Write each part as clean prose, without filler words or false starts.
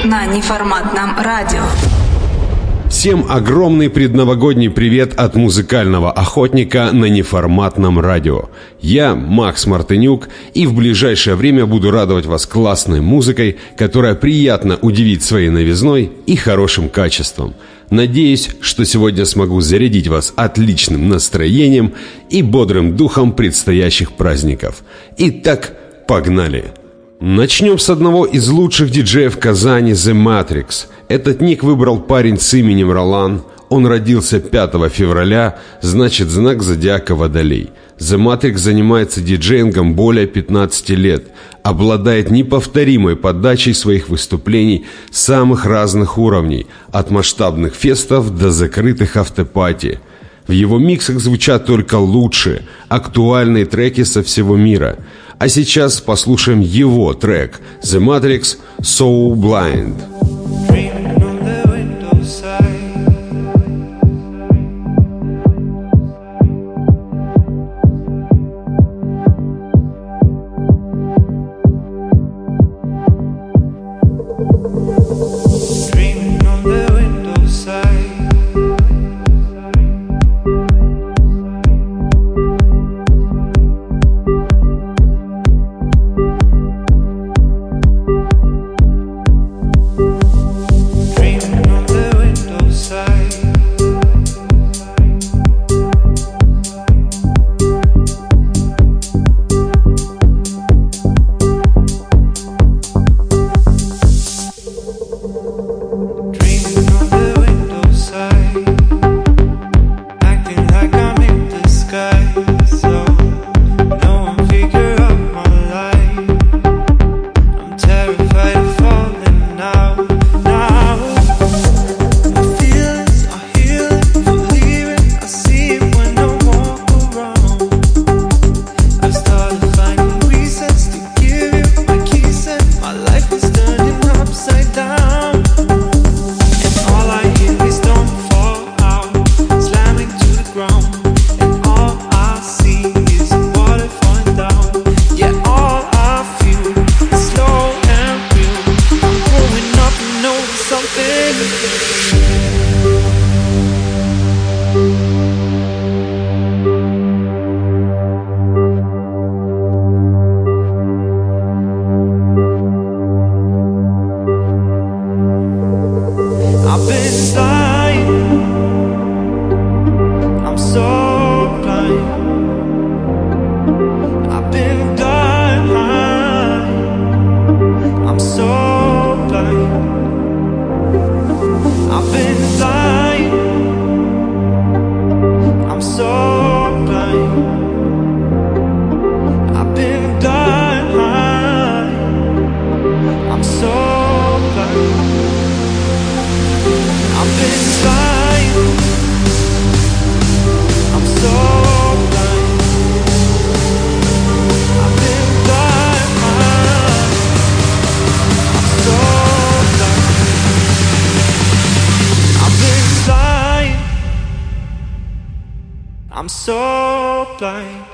на неформатном радио. Всем огромный предновогодний привет от музыкального охотника на неформатном радио. Я Макс Мартынюк, и в ближайшее время буду радовать вас классной музыкой, которая приятно удивит своей новизной и хорошим качеством. Надеюсь, что сегодня смогу зарядить вас отличным настроением и бодрым духом предстоящих праздников. Итак, погнали! Начнем с одного из лучших диджеев Казани, The Matrix. Этот ник выбрал парень с именем Ролан. Он родился 5 февраля, значит знак зодиака Водолей. The Matrix занимается диджеингом более 15 лет, обладает неповторимой подачей своих выступлений самых разных уровней, от масштабных фестов до закрытых автопати. В его миксах звучат только лучшие, актуальные треки со всего мира. А сейчас послушаем его трек The Matrix So Blind. I'm so blind.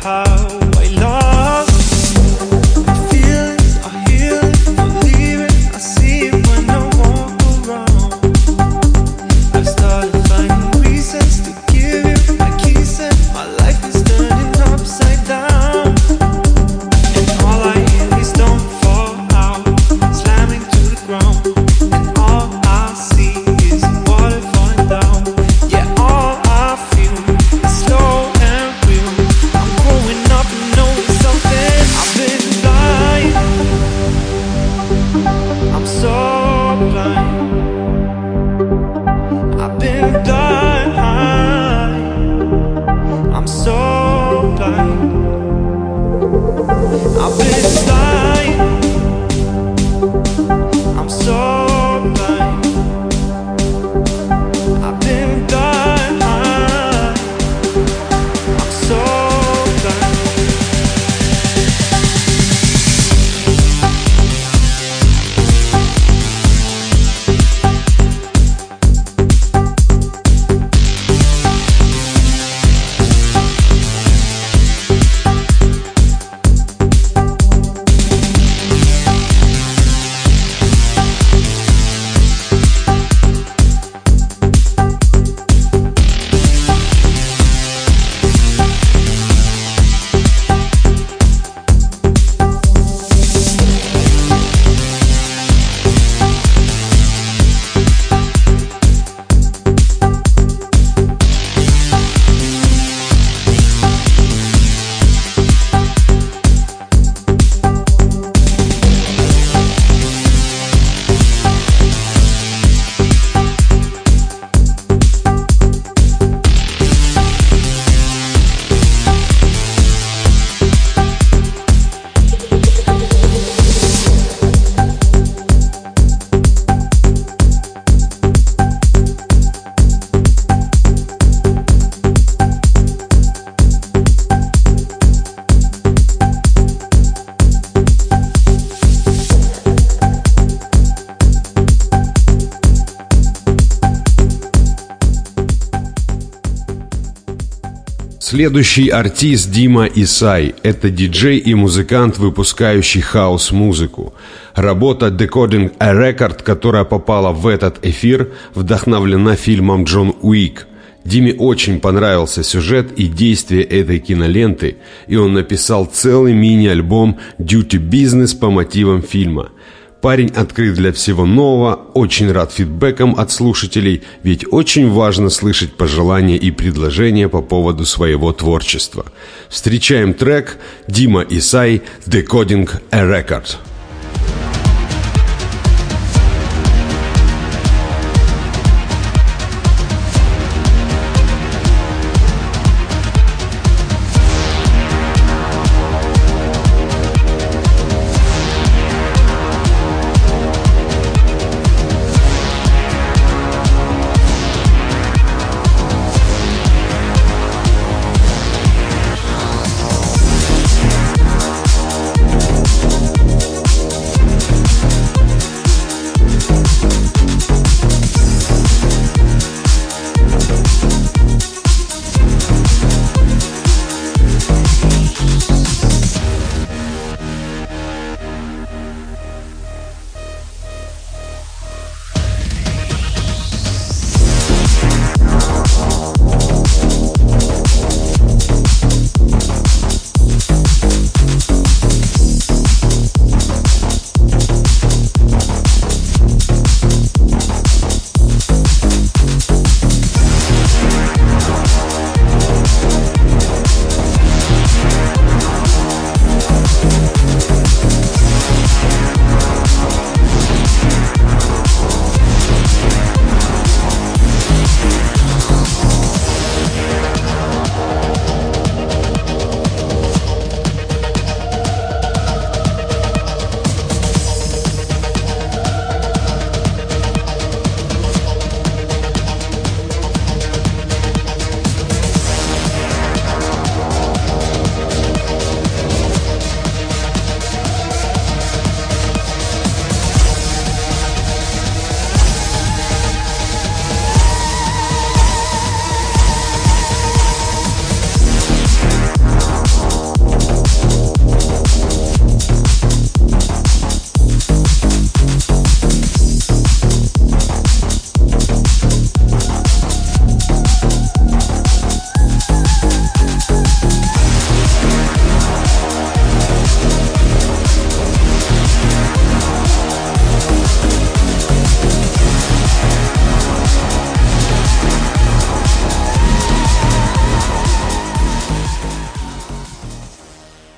Следующий артист Дима Исай. Это диджей и музыкант, выпускающий хаус-музыку. Работа Decoding a Record, которая попала в этот эфир, вдохновлена фильмом «Джон Уик». Диме очень понравился сюжет и действие этой киноленты, и он написал целый мини-альбом «Duty Business» по мотивам фильма. Парень открыт для всего нового, очень рад фидбэкам от слушателей, ведь очень важно слышать пожелания и предложения по поводу своего творчества. Встречаем трек Дима Исай «Decoding a Record».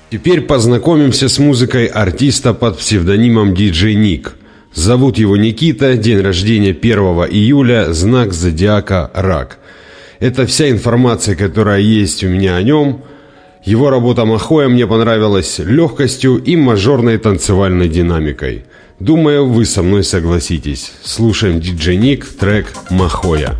Теперь познакомимся с музыкой артиста под псевдонимом DJ Nick. Зовут его Никита, день рождения 1 июля, знак зодиака Рак. Это вся информация, которая есть у меня о нем. Его работа Махоя мне понравилась легкостью и мажорной танцевальной динамикой. Думаю, вы со мной согласитесь. Слушаем DJ Nick, трек «Махоя».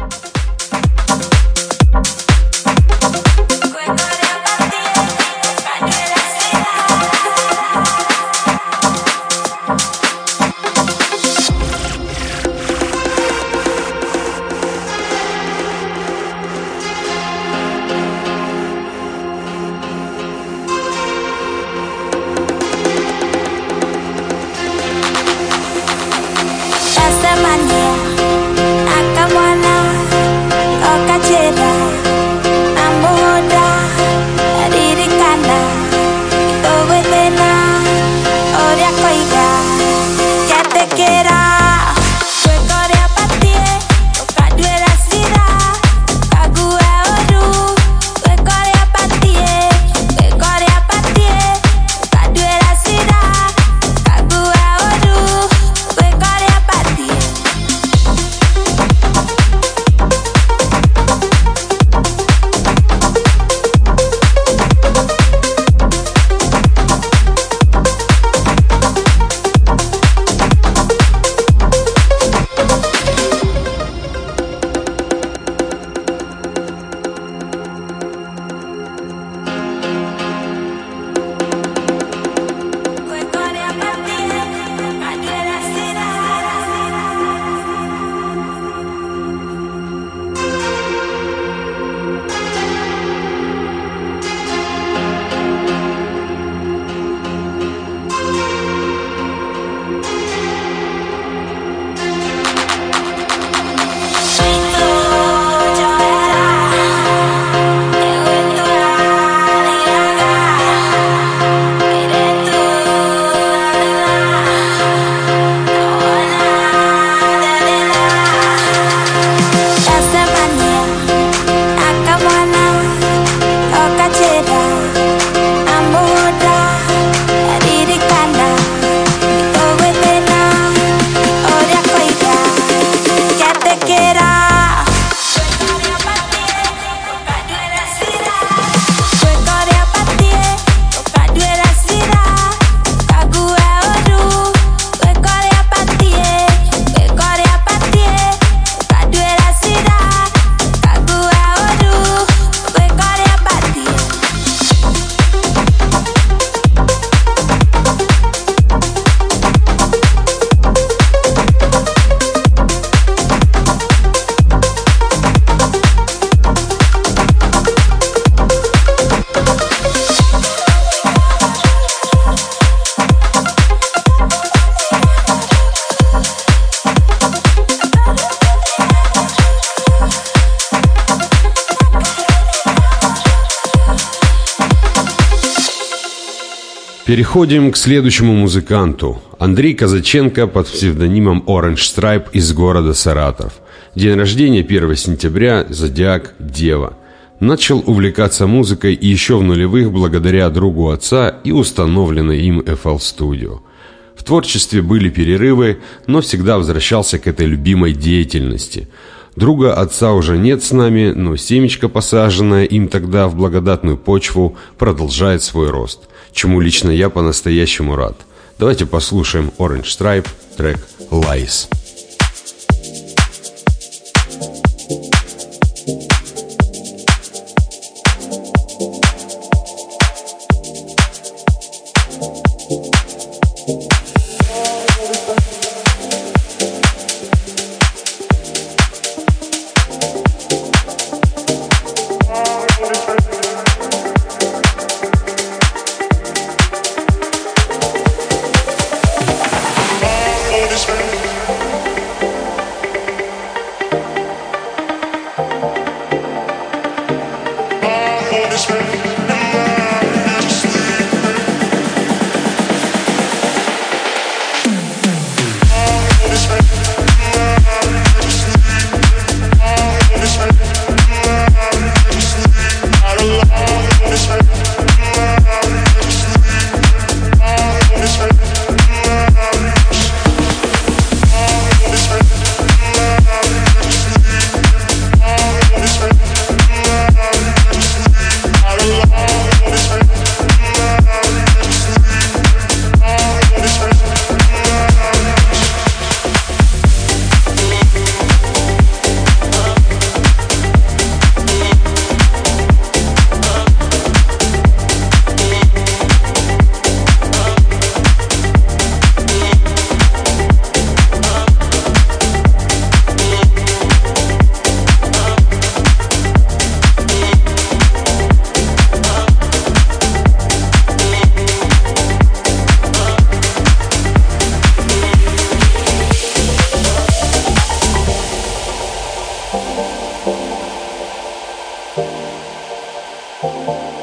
Переходим к следующему музыканту. Андрей Казаченко под псевдонимом Orange Stripe из города Саратов. День рождения 1 сентября, зодиак Дева. Начал увлекаться музыкой еще в нулевых благодаря другу отца и установленной им FL Studio. В творчестве были перерывы, но всегда возвращался к этой любимой деятельности. Друга отца уже нет с нами, но семечко, посаженное им тогда в благодатную почву, продолжает свой рост, чему лично я по-настоящему рад. Давайте послушаем Orange Stripe, трек Lies.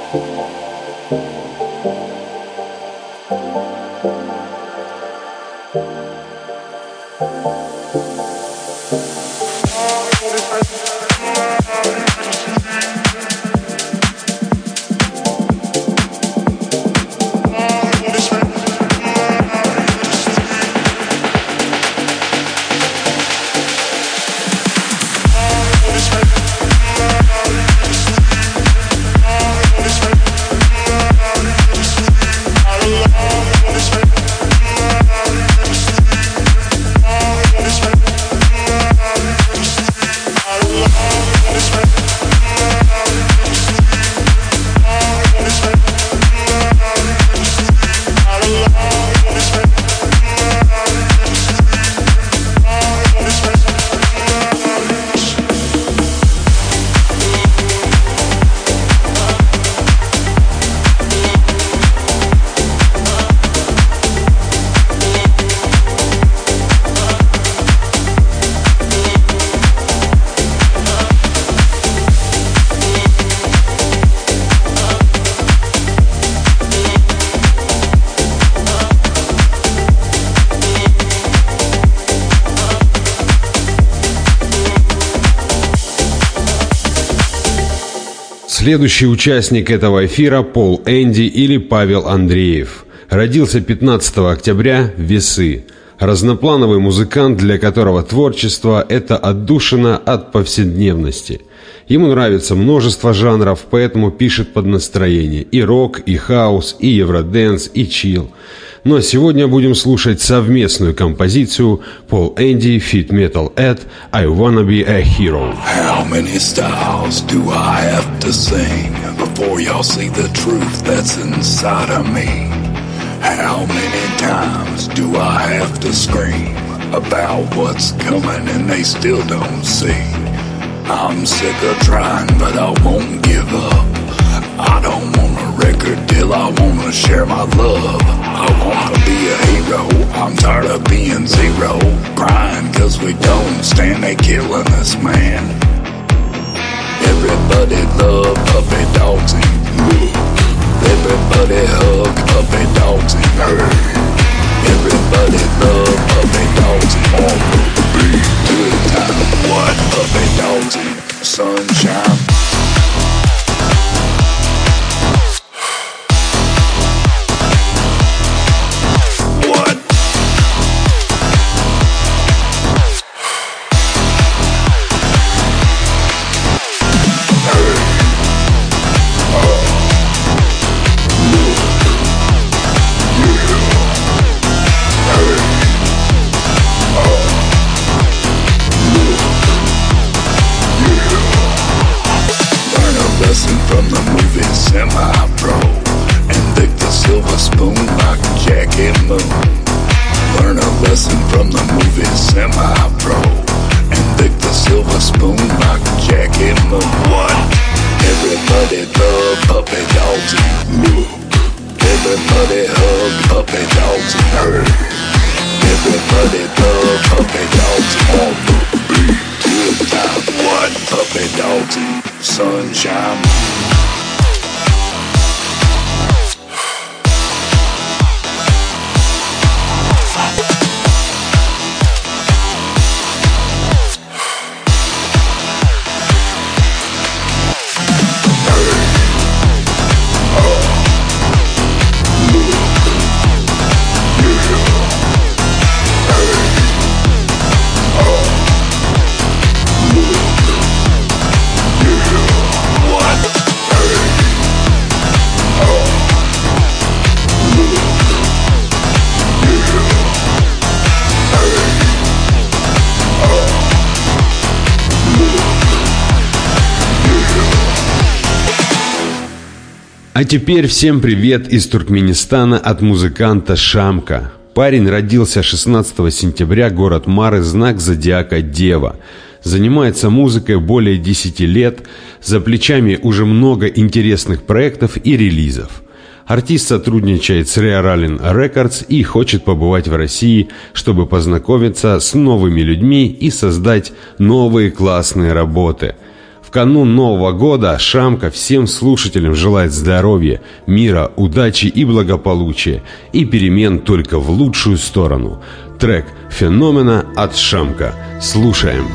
Следующий участник этого эфира – Пол Энди или Павел Андреев. Родился 15 октября в Весы. Разноплановый музыкант, для которого творчество – это отдушина от повседневности. Ему нравится множество жанров, поэтому пишет под настроение и рок, и хаус, и евродэнс, и чилл. Но сегодня будем слушать совместную композицию Пол Энди feat. Metal Ed I Wanna Be a Hero. How many styles do I have to sing before y'all see the truth that's inside of me? How many times do I have to scream about what's coming and they still don't see? I'm sick of trying, but I won't give up. I don't want a record deal, I wanna share my love. I wanna be a hero, I'm tired of being zero. Crying cause we don't stand, they killing us, man. Everybody love puppy dogs and look. Everybody hug puppy dogs and hurt. Everybody love puppy dogs and all the beat. Good time, what puppy dogs and sunshine. Semi-pro and lick the silver spoon like Jackie Moon. Learn a lesson from the movie Semi-pro and lick the silver spoon like Jackie Moon. What? Everybody love puppy dogs and look. Everybody hug puppy dogs and hurt. Everybody love puppy dogs and all the beat. Good time. What? Puppy dogs and sunshine. А теперь всем привет из Туркменистана от музыканта Шамка. Парень родился 16 сентября, город Мары, знак зодиака Дева. Занимается музыкой более 10 лет, за плечами уже много интересных проектов и релизов. Артист сотрудничает с Rare Allen Records и хочет побывать в России, чтобы познакомиться с новыми людьми и создать новые классные работы. В канун Нового года Шамка всем слушателям желает здоровья, мира, удачи и благополучия, и перемен только в лучшую сторону. Трек «Феномена» от Шамка. Слушаем.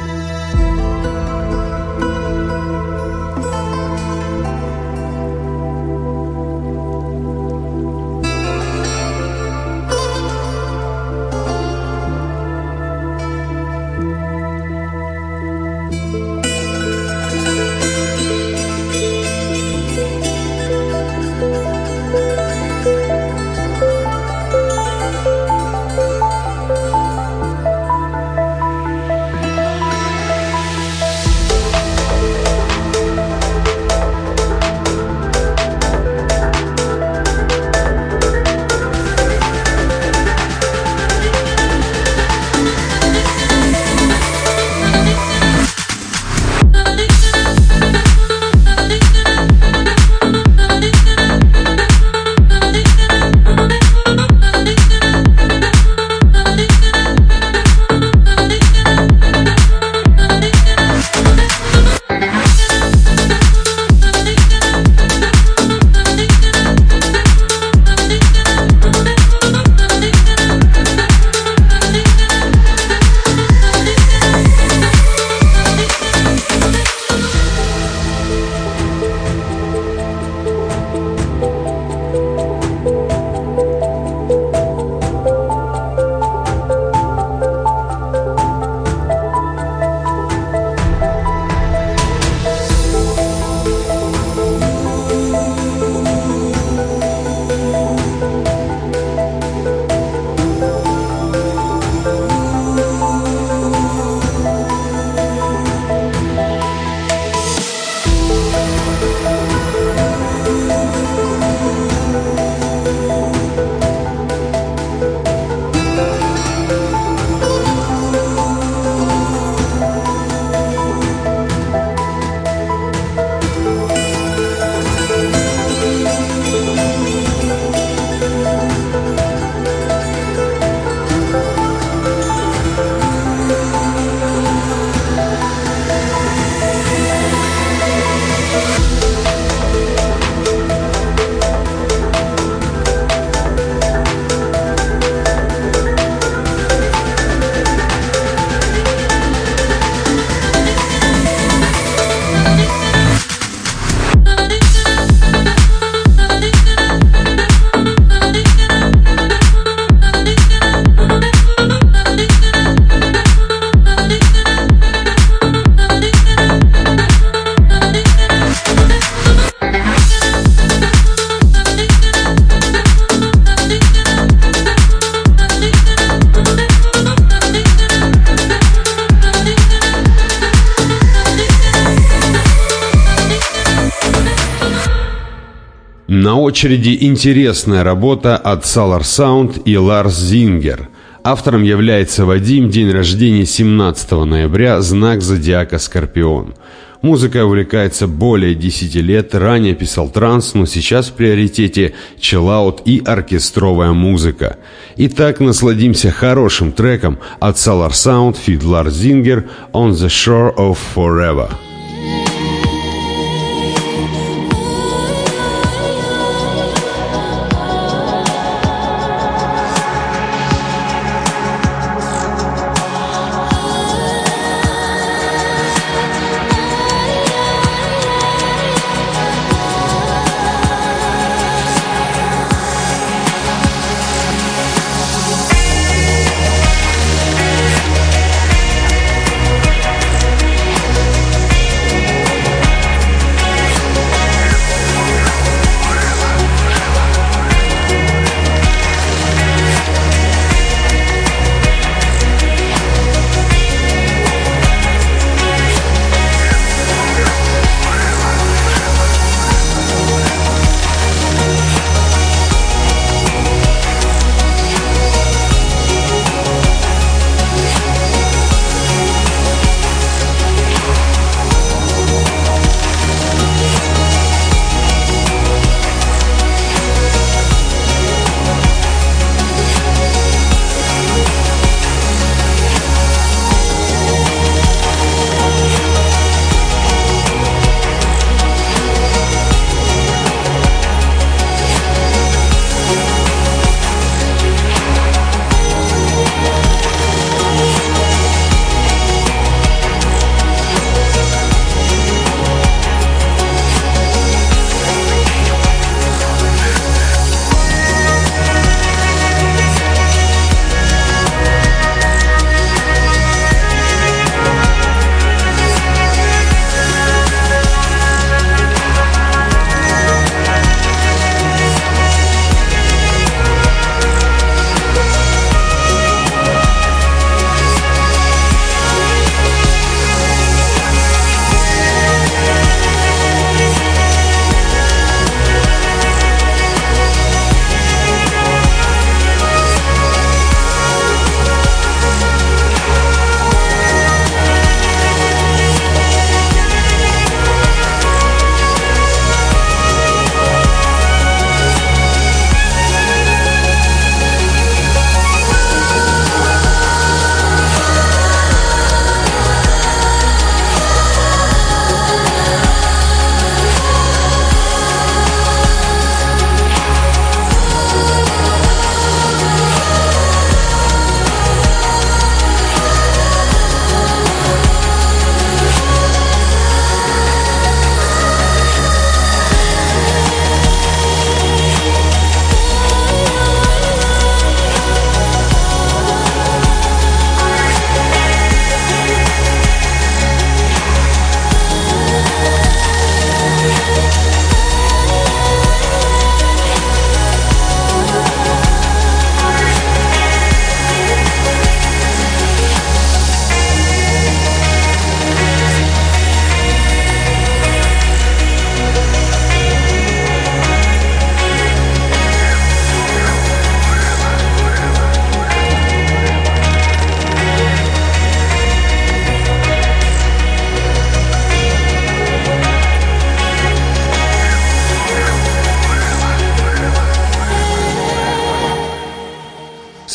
На очереди интересная работа от Solar Sound и Lars Zinger. Автором является Вадим, день рождения 17 ноября, знак зодиака Скорпион. Музыкой увлекается более 10 лет, ранее писал транс, но сейчас в приоритете чиллаут и оркестровая музыка. Итак, насладимся хорошим треком от Solar Sound feat. Lars Zinger «On the Shore of Forever».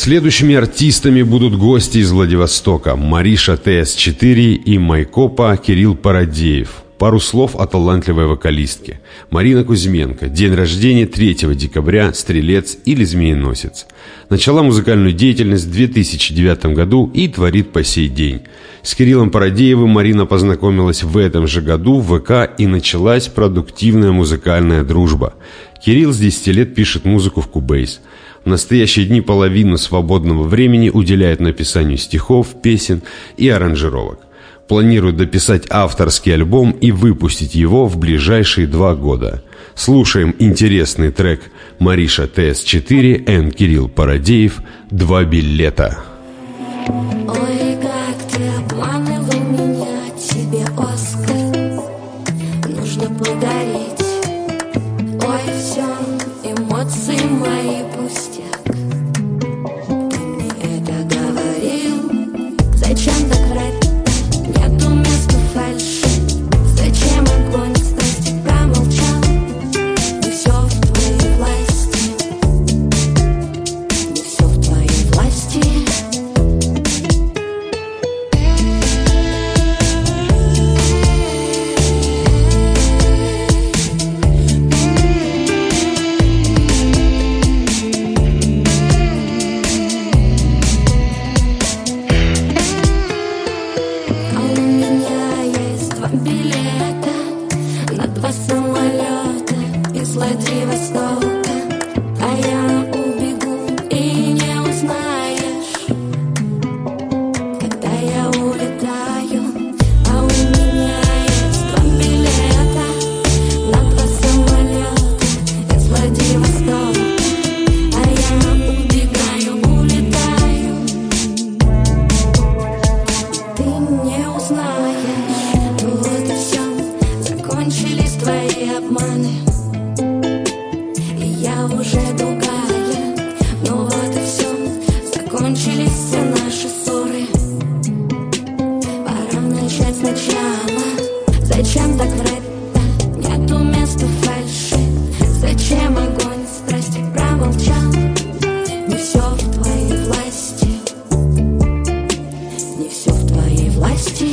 Следующими артистами будут гости из Владивостока: Мариша ТС4 и Майкопа Кирилл Парадеев. Пару слов о талантливой вокалистке. Марина Кузьменко. День рождения 3 декабря, стрелец или змееносец. Начала музыкальную деятельность в 2009 году и творит по сей день. С Кириллом Парадеевым Марина познакомилась в этом же году в ВК, и началась продуктивная музыкальная дружба. Кирилл с 10 лет пишет музыку в Cubase. В настоящие дни половину свободного времени уделяет написанию стихов, песен и аранжировок. Планирует дописать авторский альбом и выпустить его в ближайшие 2 года. Слушаем интересный трек Мариша ТС4 и Кирилл Парадеев «Два билета». Ой, как ты обманывал меня, тебе Оскар нужно подарить. Ой, все, эмоции мои пустяк. Ты мне это говорил, зачем так врать? Нету места фальши. Зачем огонь страсти промолчал? Не все в твоей власти. Не все в твоей власти. Владивостока, а я убегу и не узнаешь, когда я улетаю. А у меня есть 2 билета на 2 самолета из Владивостока, а я убегаю, улетаю. Ты не узнаешь, вот и все, закончились твои обманы. Уже другая, но вот и все, закончились все наши ссоры. Пора начать сначала. Зачем так врать-то? Нету места фальши. Зачем огонь страсти промолчал? Не все в твоей власти. Не все в твоей власти.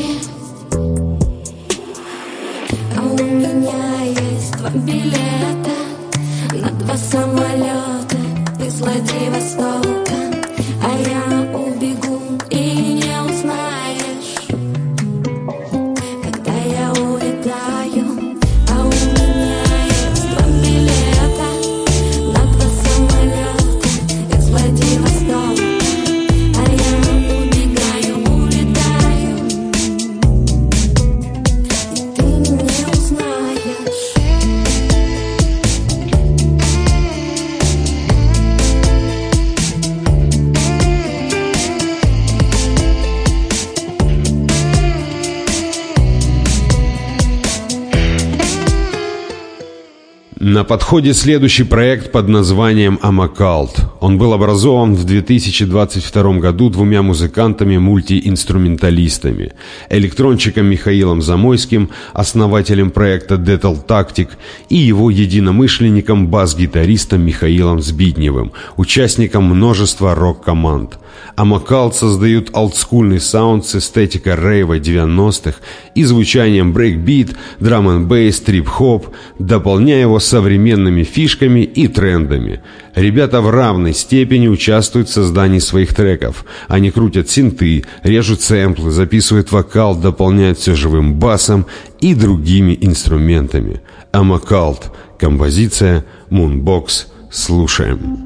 А у меня есть 2 билета на 2 самолета из Владивостока, а я убегу и не узнаешь, когда я улетаю. А у меня есть 2 билета на 2 самолета из Владивостока, а я убегаю, улетаю. И ты не узнаешь. На подходе следующий проект под названием «Амакалт». Он был образован в 2022 году 2 музыкантами-мультиинструменталистами: электрончиком Михаилом Замойским, основателем проекта Detail Tactic, и его единомышленником, бас-гитаристом Михаилом Збидневым, участником множества рок-команд. Амакалт создают олдскульный саунд с эстетикой рейва 90-х и звучанием брейкбит, драм-н-бейс, трип-хоп, дополняя его современными фишками и трендами. Ребята в равной степени участвуют в создании своих треков. Они крутят синты, режут сэмплы, записывают вокал, дополняют все живым басом и другими инструментами. Амакалт. Композиция Moonbox. Слушаем.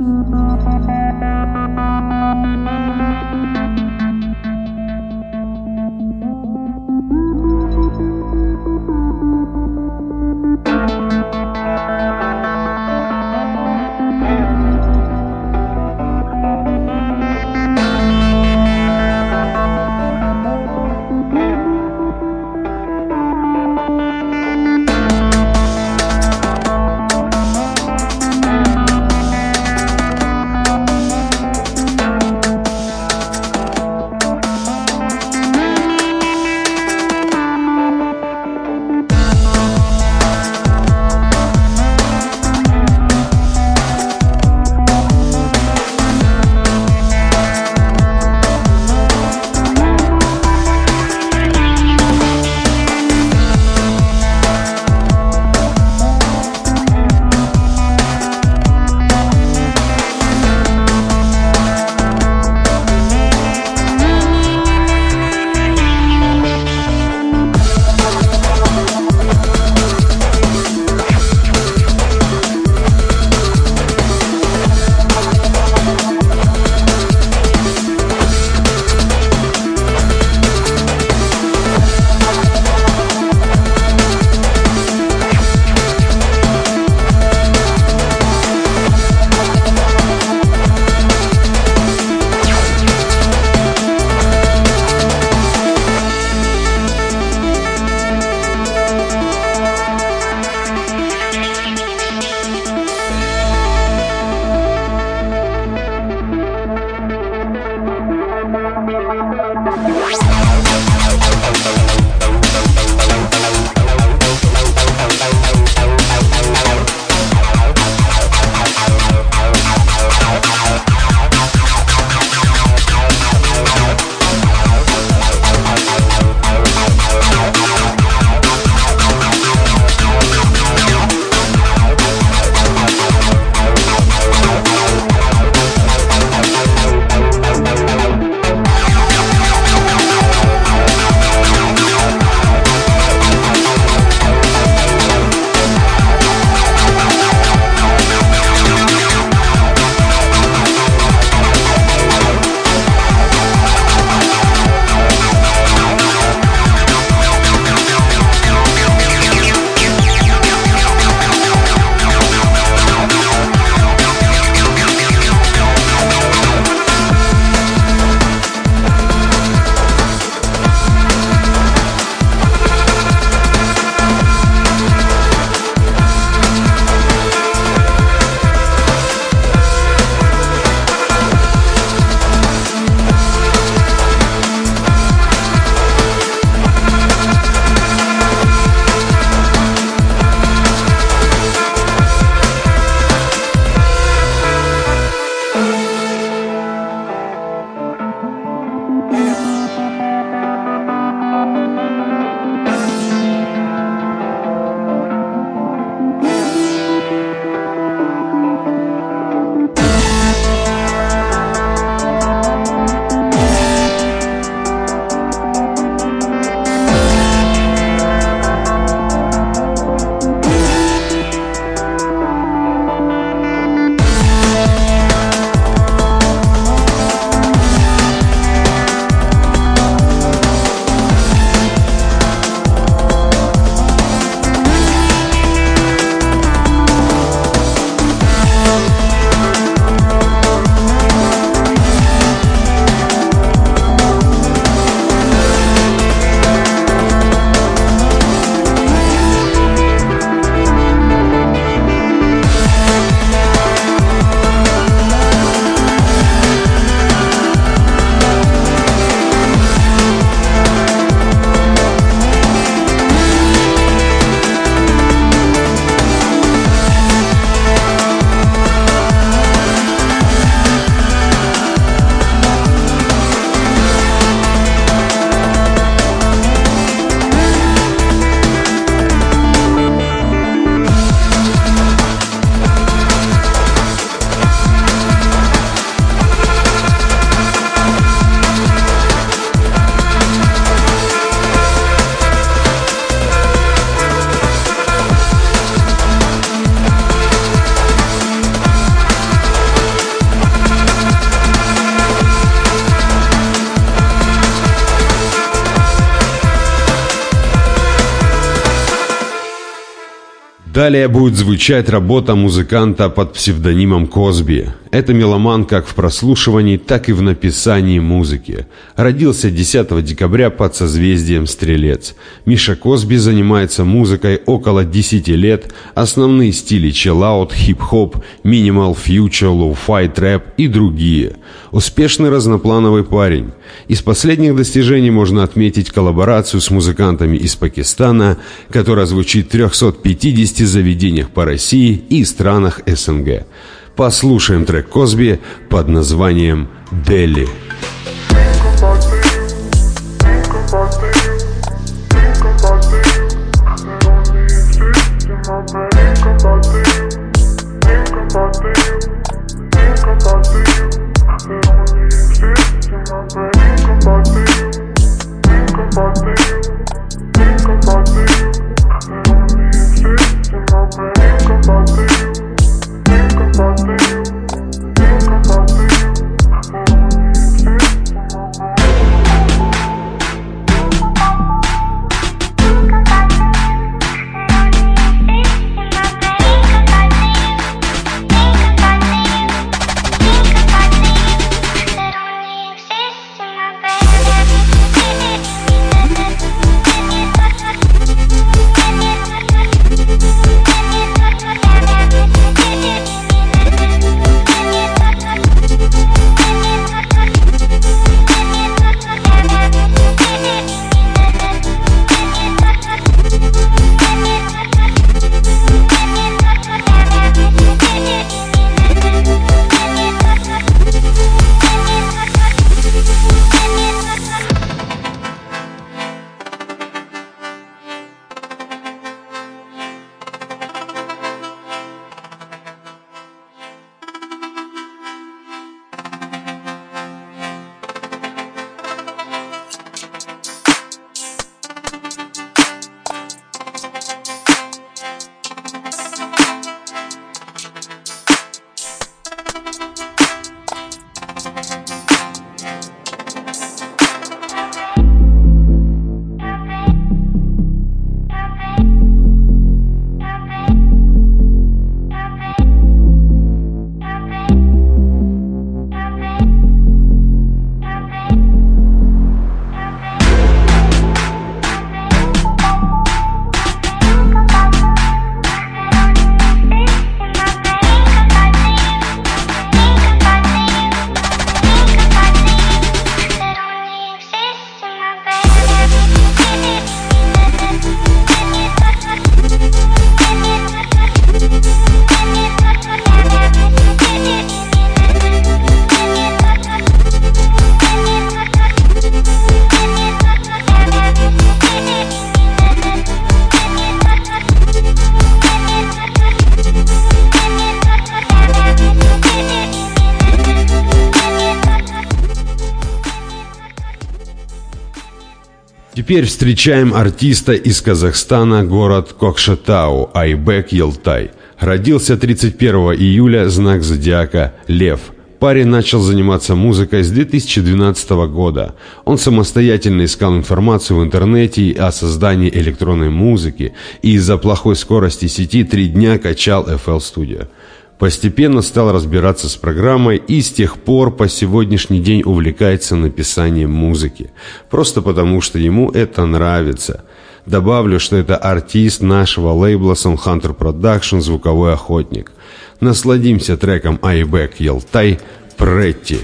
Далее будет звучать работа музыканта под псевдонимом Косби. Это меломан как в прослушивании, так и в написании музыки. Родился 10 декабря под созвездием Стрелец. Миша Косби занимается музыкой около 10 лет. Основные стили чиллаут, хип-хоп, минимал, фьючер, лоу-фай, трэп и другие. Успешный разноплановый парень. Из последних достижений можно отметить коллаборацию с музыкантами из Пакистана, которая звучит в 350 заведениях по России и странах СНГ. Послушаем трек Косби под названием «Дели». Теперь встречаем артиста из Казахстана, город Кокшетау, Айбек Елтай. Родился 31 июля, знак зодиака Лев. Парень начал заниматься музыкой с 2012 года. Он самостоятельно искал информацию в интернете о создании электронной музыки и из-за плохой скорости сети 3 дня качал FL Studio. Постепенно стал разбираться с программой и с тех пор по сегодняшний день увлекается написанием музыки. Просто потому, что ему это нравится. Добавлю, что это артист нашего лейбла Soundhunter Production «Звуковой охотник». Насладимся треком Айбек Елтай «Претти».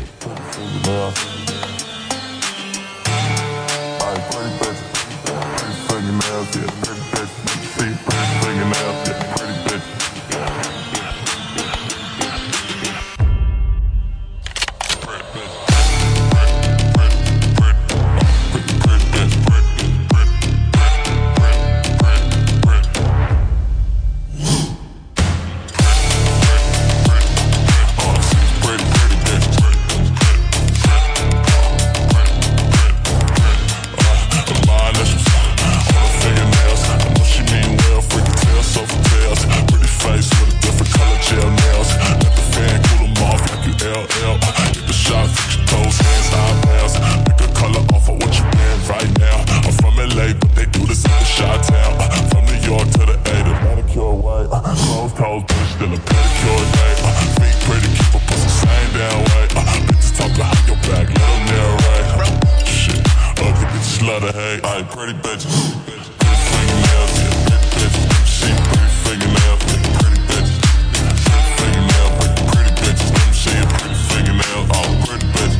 Alright, pretty bitches. Pretty fingernails, yeah, pretty bitches. See, pretty fingernails, yeah, pretty bitches. Pretty fingernails, pretty bitches. Let me see your pretty fingernails. Oh, pretty bitches.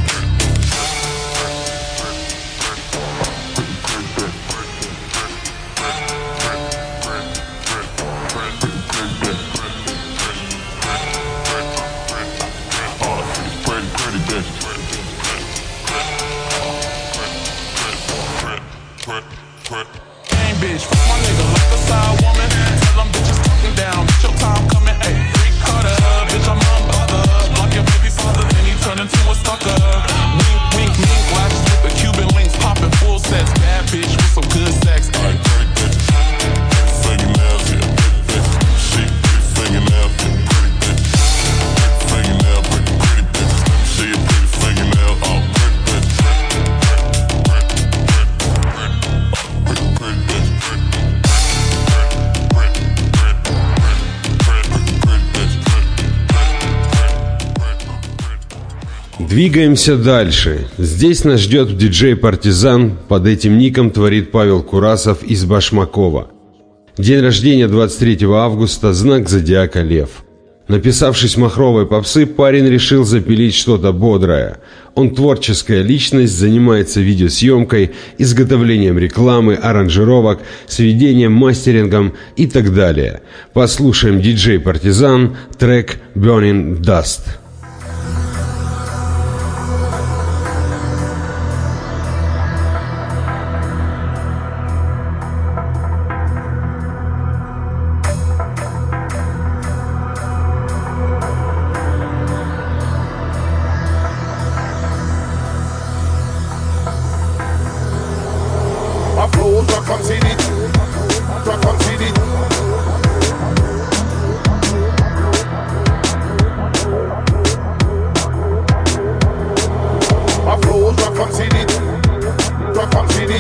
Gang bitch, fuck my nigga like a side woman. Tell them bitches talking down, bitch your time coming. Ayy, freak cutter, bitch I'm unbothered. Block your baby father, then he turn into a sucker. Wink, wink, wink, lashes with the Cuban links, popping full sets. Bad bitch with some good sex. Alright, pretty bitch. Pretty fingernails, yeah, pretty bitch. See, pretty fingernails, yeah, pretty bitch. Pretty fingernails, pretty bitch. Let me see your pretty fingernails. Oh, pretty bitch. Двигаемся дальше. Здесь нас ждет диджей Партизан. Под этим ником творит Павел Курасов из Башмакова. День рождения 23 августа, знак зодиака Лев. Написавшись махровой попсы, парень решил запилить что-то бодрое. Он творческая личность, занимается видеосъемкой, изготовлением рекламы, аранжировок, сведением, мастерингом и так далее. Послушаем диджей Партизан, трек Burning Dust. My flows rock on CD, rock on CD. My flows rock on CD, rock on CD.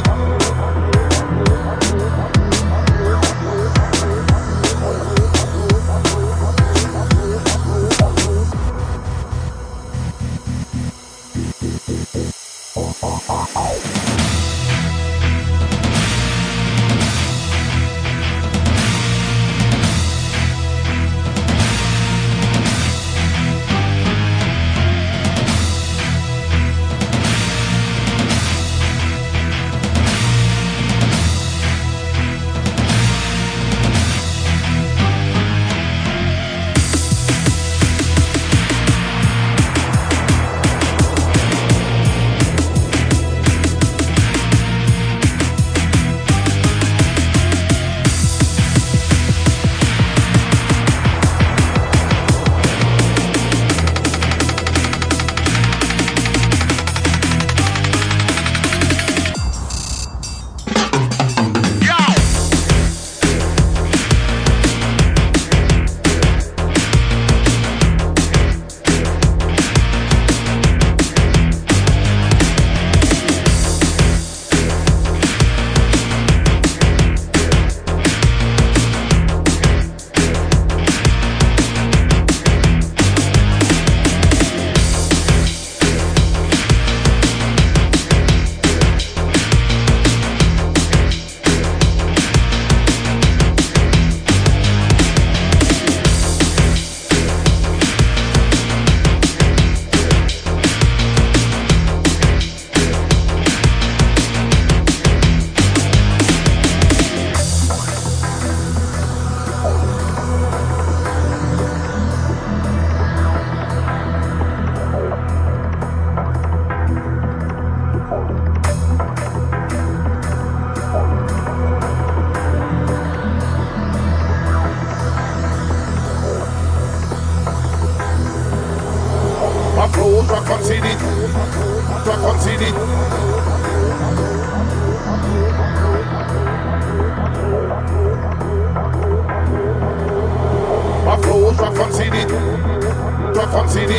My flows rock on CD, rock on CD. My flows rock on CD, rock on CD.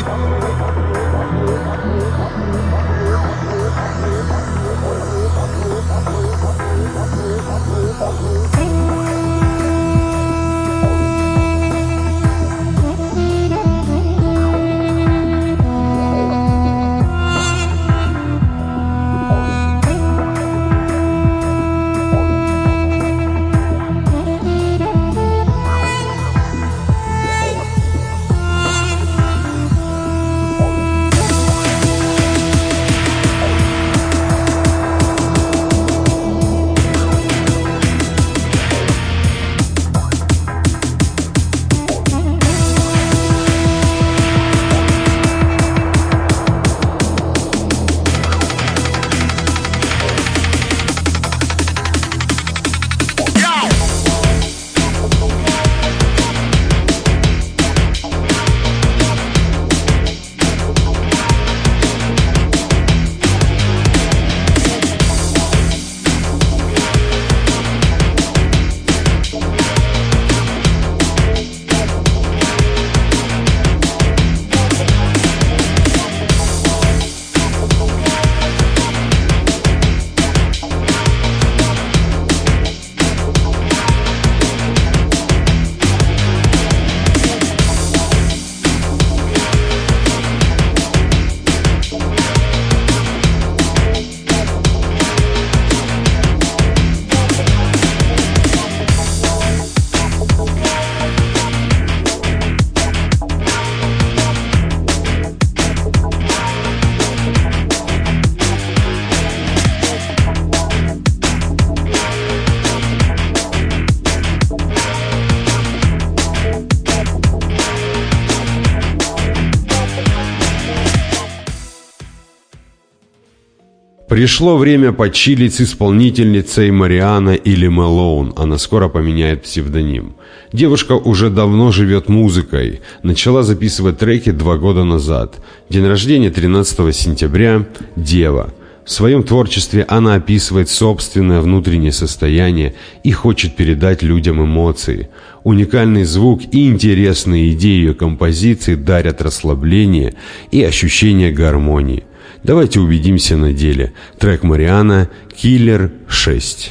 Пришло время почилить с исполнительницей Мариана или Мэлоун. Она скоро поменяет псевдоним. Девушка уже давно живет музыкой. Начала записывать треки 2 года назад. День рождения 13 сентября. Дева. В своем творчестве она описывает собственное внутреннее состояние и хочет передать людям эмоции. Уникальный звук и интересные идеи ее композиции дарят расслабление и ощущение гармонии. Давайте убедимся на деле. Трек Мариана «Killer 6».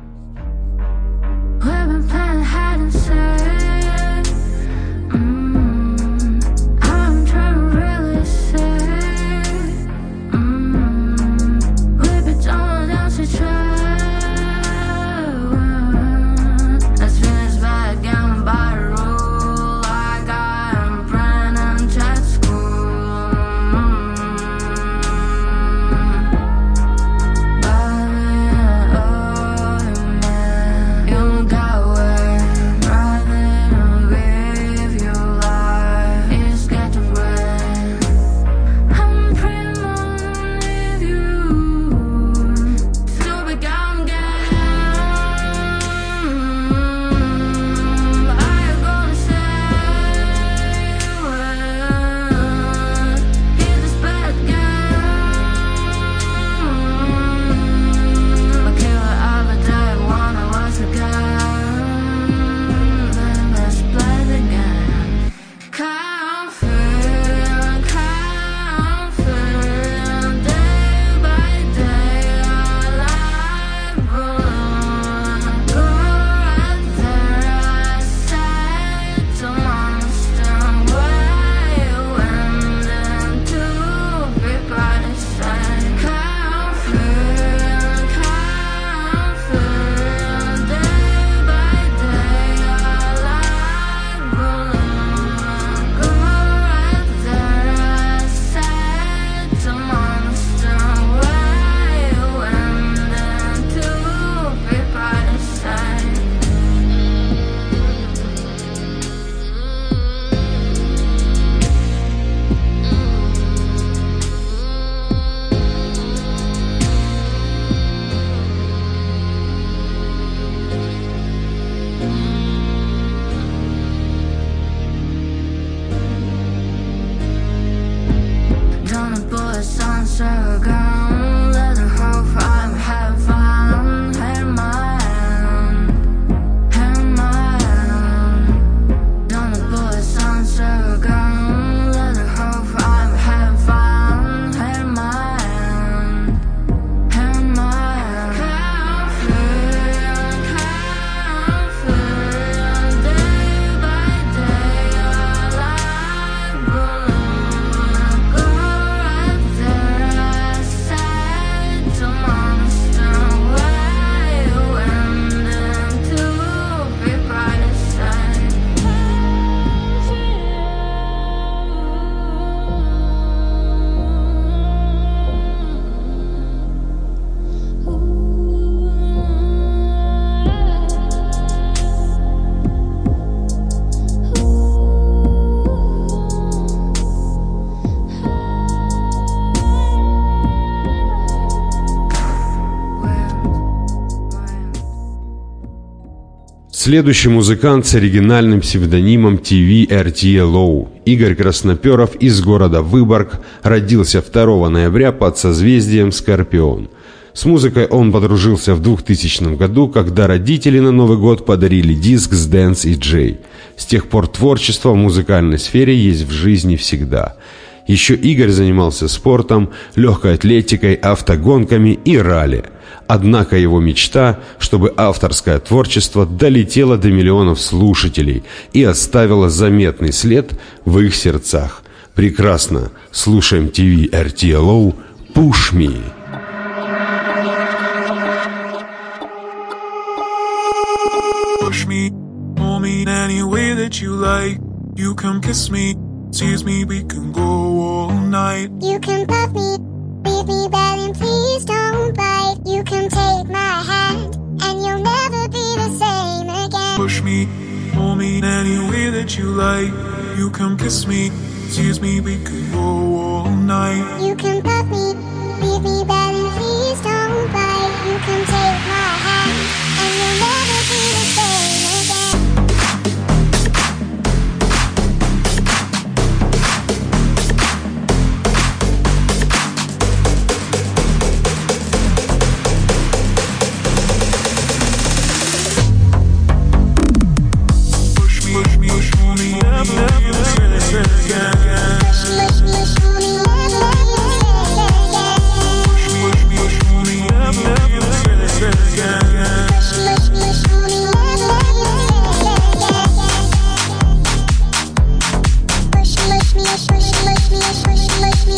Следующий музыкант с оригинальным псевдонимом TVRTLO. Игорь Красноперов из города Выборг родился 2 ноября под созвездием Скорпион. С музыкой он подружился в 2000 году, когда родители на Новый год подарили диск с Dance и Jay. С тех пор творчество в музыкальной сфере есть в жизни всегда. Еще Игорь занимался спортом, легкой атлетикой, автогонками и ралли. Однако его мечта, чтобы авторское творчество долетело до миллионов слушателей и оставило заметный след в их сердцах. Прекрасно. Слушаем TVRTLO «Push Me». Push me, pull me any way that you like. You can kiss me, tease me, we can go all night. You can love me, leave me bad and please don't bite. You can take my hand and you'll never be the same again. Push me, pull me any way that you like. You can kiss me, tease me, we can go all night. You can love me, leave me bad and please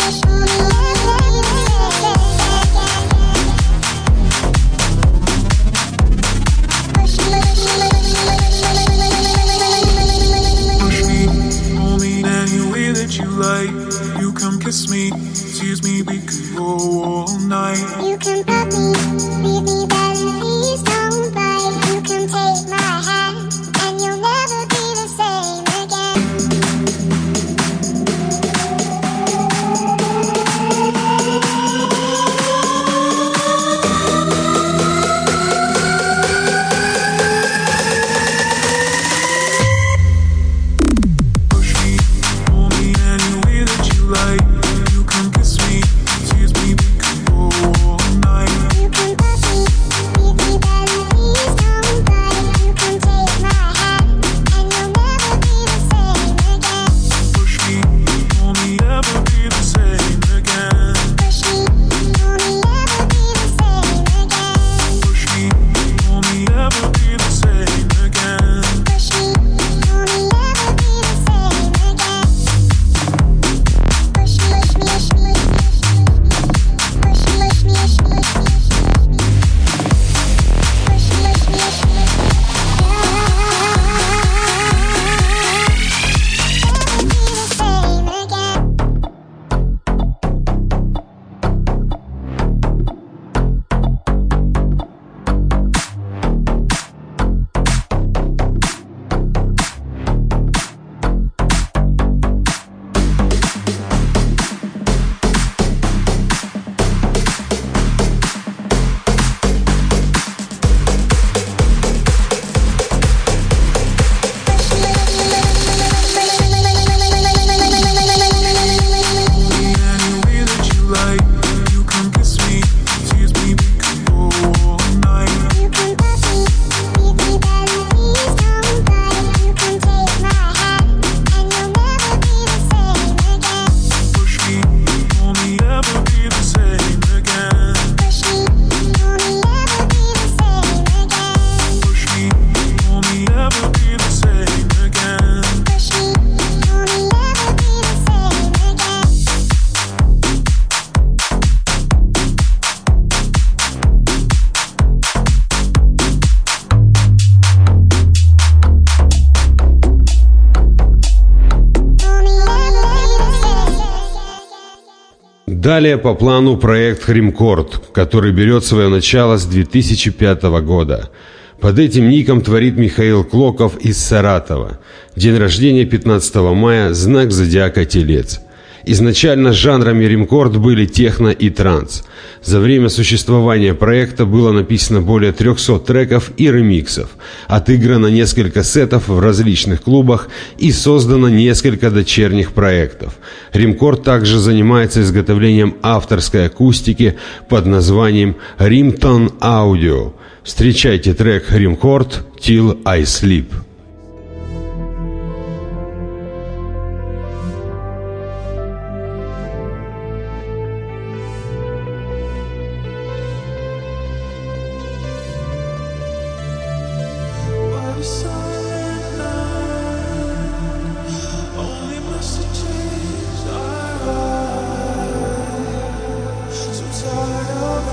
Далее по плану проект «Хримкорд», который берет свое начало с 2005 года. Под этим ником творит Михаил Клоков из Саратова. День рождения 15 мая, знак зодиака Телец. Изначально жанрами Римкорд были техно и транс. За время существования проекта было написано более 300 треков и ремиксов, отыграно несколько сетов в различных клубах и создано несколько дочерних проектов. Римкорд также занимается изготовлением авторской акустики под названием Rimton Audio. Встречайте трек Римкорд «Till I Sleep».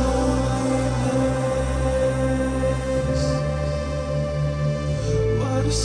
What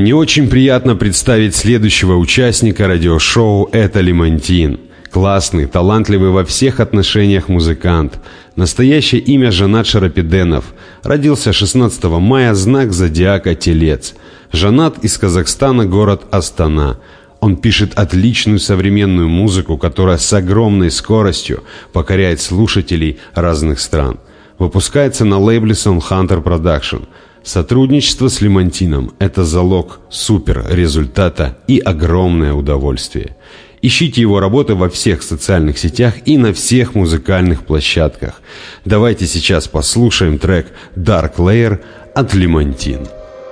Мне очень приятно представить следующего участника радиошоу «Это Лемантин». Классный, талантливый во всех отношениях музыкант. Настоящее имя Жанат Шарапиденов. Родился 16 мая, знак зодиака Телец. Жанат из Казахстана, город Астана. Он пишет отличную современную музыку, которая с огромной скоростью покоряет слушателей разных стран. Выпускается на лейбле Sound Hunter Production. Сотрудничество с Лемантином – это залог супер результата и огромное удовольствие. Ищите его работы во всех социальных сетях и на всех музыкальных площадках. Давайте сейчас послушаем трек Dark Layer от Лемантин.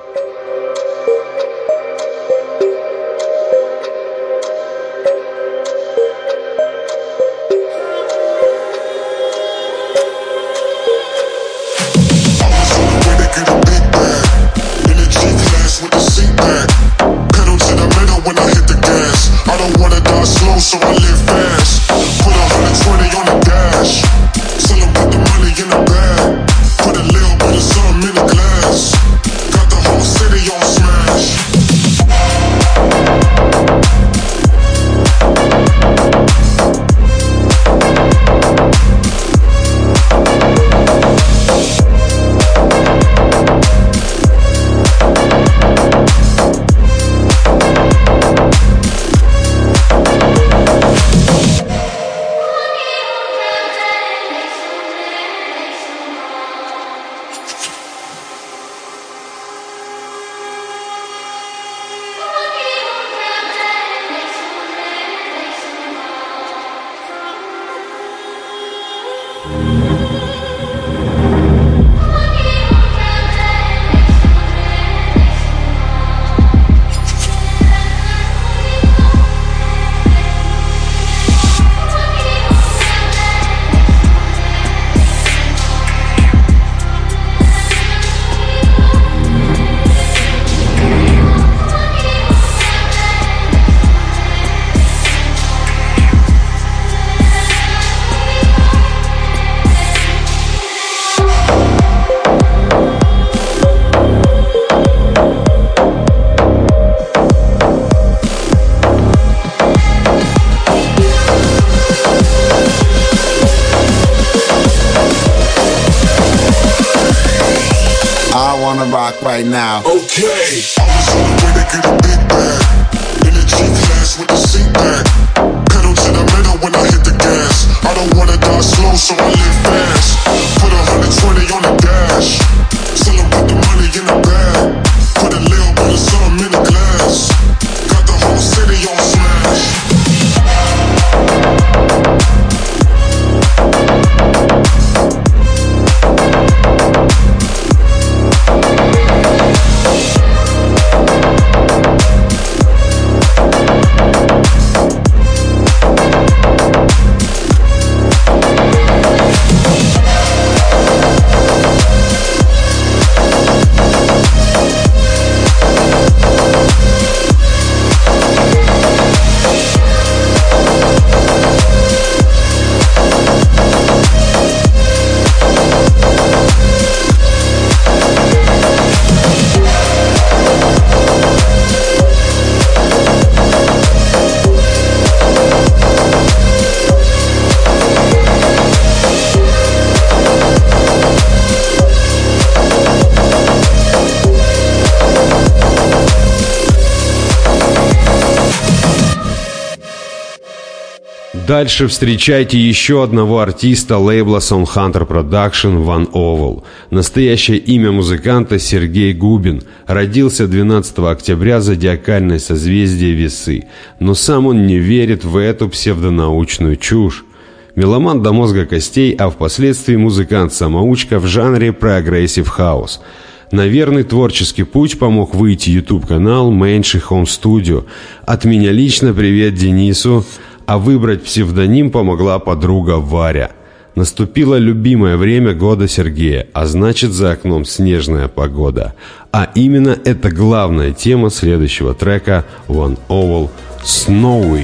So I live fast. Put 120 on the dash. Tell them put the money in the bag. Put a little bit of something in the glass. Got the whole city on smash. Right now. Okay, I was on the way to get a big bag. In a G-Class with the seat back. Pedal to the metal when I hit the gas. I don't wanna die slow, so I live fast. Put 120 on the dash. Tell them put the money in the bag. Put a little bit of something in the glass. Got the whole city on smash. Дальше встречайте еще одного артиста лейбла Sound Hunter Production One Oval. Настоящее имя музыканта Сергей Губин. Родился 12 октября, зодиакальное созвездие Весы. Но сам он не верит в эту псевдонаучную чушь. Меломан до мозга костей, а впоследствии музыкант-самоучка в жанре прогрессив хаус. На верный творческий путь помог выйти YouTube-канал Menshi Home Studio. От меня лично привет Денису. А выбрать псевдоним помогла подруга Варя. Наступило любимое время года Сергея, а значит за окном снежная погода. А именно это главная тема следующего трека One Oval Snowy.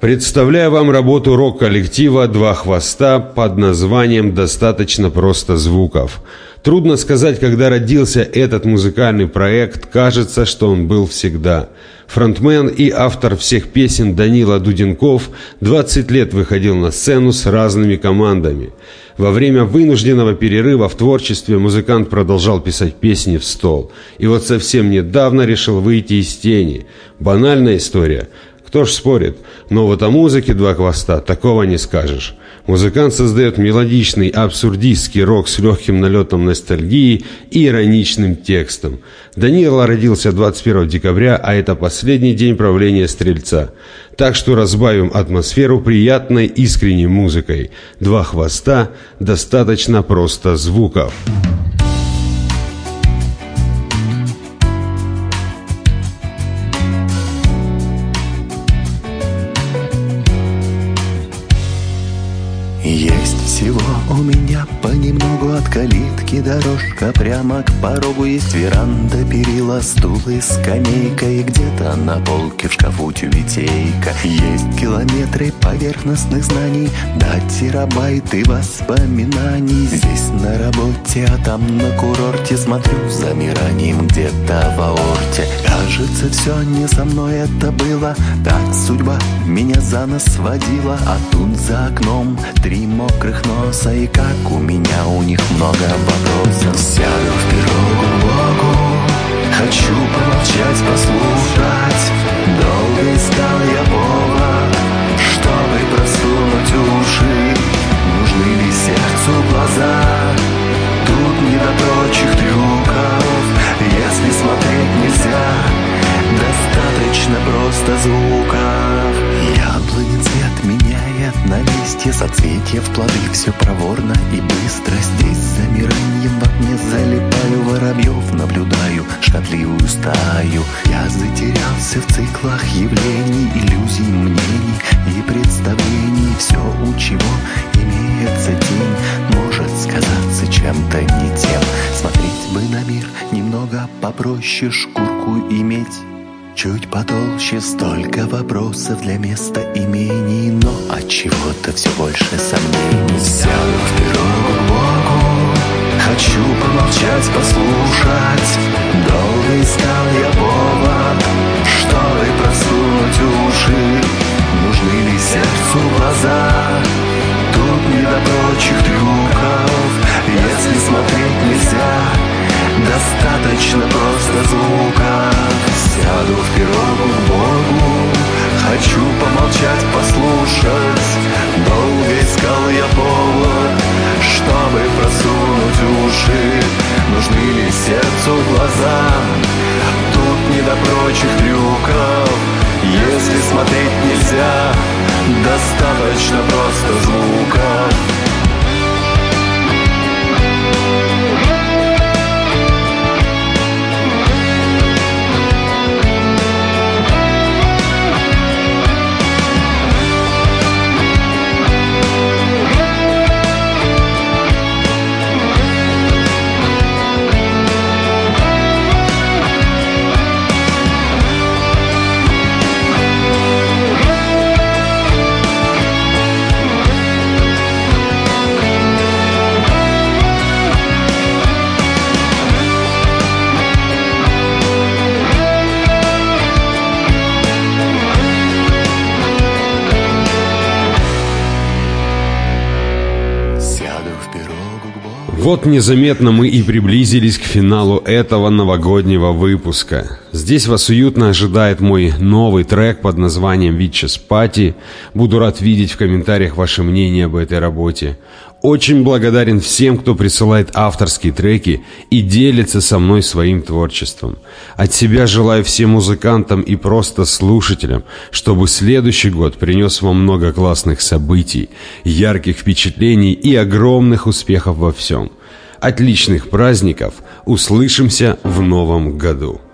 Представляю вам работу рок-коллектива «Два хвоста» под названием «Достаточно просто звуков». Трудно сказать, когда родился этот музыкальный проект, кажется, что он был всегда. Фронтмен и автор всех песен Данила Дуденков 20 лет выходил на сцену с разными командами. Во время вынужденного перерыва в творчестве музыкант продолжал писать песни в стол. И вот совсем недавно решил выйти из тени. Банальная история. Кто ж спорит, но вот о музыке «Два хвоста» такого не скажешь. Музыкант создает мелодичный, абсурдистский рок с легким налетом ностальгии и ироничным текстом. Данила родился 21 декабря, а это последний день правления Стрельца. Так что разбавим атмосферу приятной, искренней музыкой. «Два хвоста» – достаточно просто звуков. Есть всего у меня понемногу от калитки дорожка прямо к порогу. Есть веранда, перила, стул и скамейка, и где-то на полке в шкафу тюбетейка. Есть километры поверхностных знаний, да терабайты воспоминаний. Здесь на работе, а там на курорте смотрю с замиранием где-то в аорте. Кажется, все не со мной это было, так судьба меня за нос водила. А тут за окном 3 мокрых носа, и как у меня у них много вопросов. Сяду в пирогу Богу, хочу помолчать, послушать. Долго искал я повод, чтобы просунуть уши. Нужны ли сердцу глаза? Тут не до прочих трюков. Если смотреть нельзя, достаточно просто звуков. Яблонин цвет меняет на листья, соцветия в плоды, все проворно и быстро. Здесь замиранием в окне залипаю, воробьев наблюдаю, шкодливую стаю. Я затерялся в циклах явлений, иллюзий, мнений и представлений. Все, у чего имеется тень, может сказаться чем-то не тем. Смотреть бы на мир немного попроще, шкурку иметь чуть потолще. Столько вопросов для места имений, но от чего-то все больше сомнений. Сяду в пирогу к Богу, хочу помолчать, послушать. Долго искал я повод, чтобы просунуть уши. Нужны ли сердцу глаза? Тут не до прочих трюков. Если смотреть нельзя, достаточно просто звуков. Сяду в пирогу к Богу, хочу помолчать, послушать. Долго искал я повод, чтобы просунуть уши. Нужны ли сердцу глаза? Тут не до прочих трюков. Если смотреть нельзя, достаточно просто звуков. Вот незаметно мы и приблизились к финалу этого новогоднего выпуска. Здесь вас уютно ожидает мой новый трек под названием «Witches Party». Буду рад видеть в комментариях ваше мнение об этой работе. Очень благодарен всем, кто присылает авторские треки и делится со мной своим творчеством. От себя желаю всем музыкантам и просто слушателям, чтобы следующий год принес вам много классных событий, ярких впечатлений и огромных успехов во всем. Отличных праздников! Услышимся в новом году!